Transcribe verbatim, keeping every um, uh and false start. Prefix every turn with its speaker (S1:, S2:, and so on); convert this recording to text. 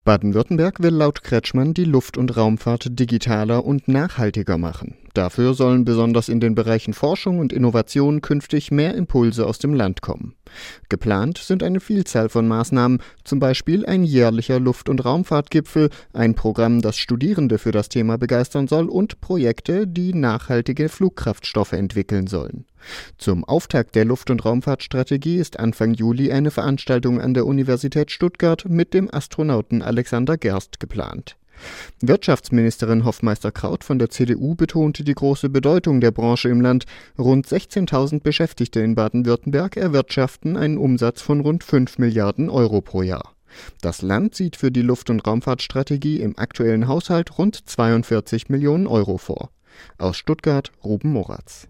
S1: Baden-Württemberg will laut Kretschmann die Luft- und Raumfahrt digitaler und nachhaltiger machen. Dafür sollen besonders in den Bereichen Forschung und Innovation künftig mehr Impulse aus dem Land kommen. Geplant sind eine Vielzahl von Maßnahmen, zum Beispiel ein jährlicher Luft- und Raumfahrtgipfel, ein Programm, das Studierende für das Thema begeistern soll und Projekte, die nachhaltige Flugkraftstoffe entwickeln sollen. Zum Auftakt der Luft- und Raumfahrtstrategie ist Anfang Juli eine Veranstaltung an der Universität Stuttgart mit dem Astronauten Alexander Gerst geplant. Wirtschaftsministerin Hoffmeister-Kraut von der C D U betonte die große Bedeutung der Branche im Land. Rund sechzehntausend Beschäftigte in Baden-Württemberg erwirtschaften einen Umsatz von rund fünf Milliarden Euro pro Jahr. Das Land sieht für die Luft- und Raumfahrtstrategie im aktuellen Haushalt rund zweiundvierzig Millionen Euro vor. Aus Stuttgart, Ruben Moratz.